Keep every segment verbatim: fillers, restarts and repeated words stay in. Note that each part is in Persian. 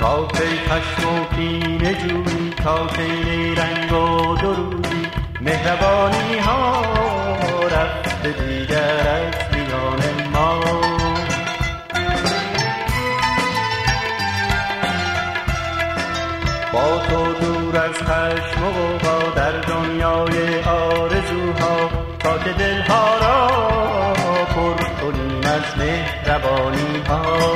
تا کی خشم و کینه جویی، تا کی رنگ و درودی، مهربانی ها رفته دیگر از میان ما. با تو دور از خشم و غوغا در دنیای آرزوها، تا که دلها را پر کنیم از مهربانی ها.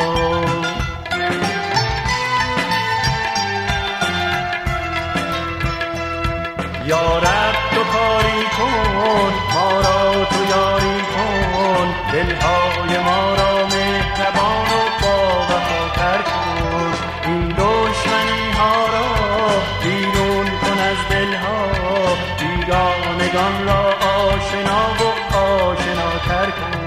یا رب تو کاری کن، ما را تو یاری کن، دلهای ما را مهربان و با وفاتر کن. این دشمنی ها را بیرون کن از دلها، بیگانگان را آشنا و آشناتر کن.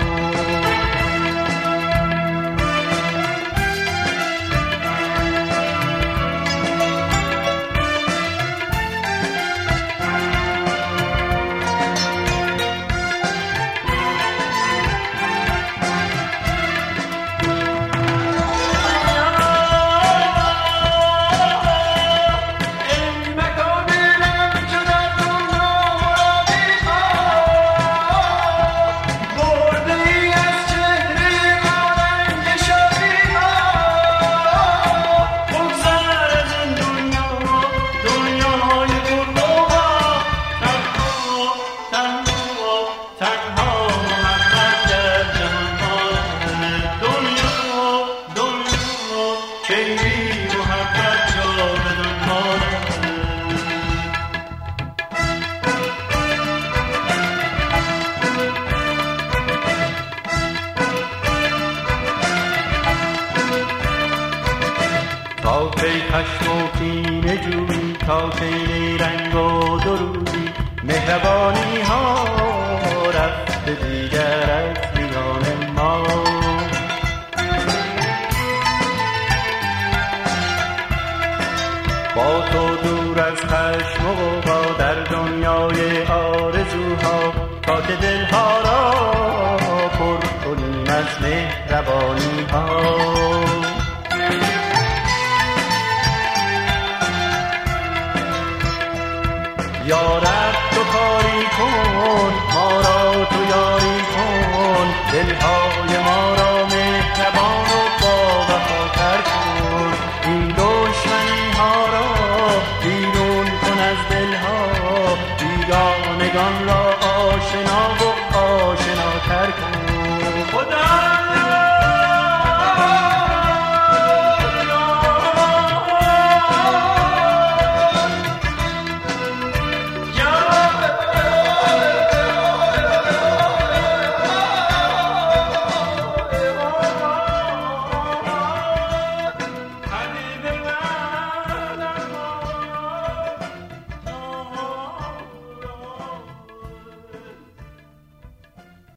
تا کی خشم و کینه جویی، تا کی رنگ و درودی، مهربانی ها رفته دیگر از میان ما. با تو دور از خشم و غوغا در دنیای آرزوها، تا که دلها را پر کنیم از مهربانی ها. یا رب تو کاری کن، ما را تو یاری کن، دلهای ما را مهربان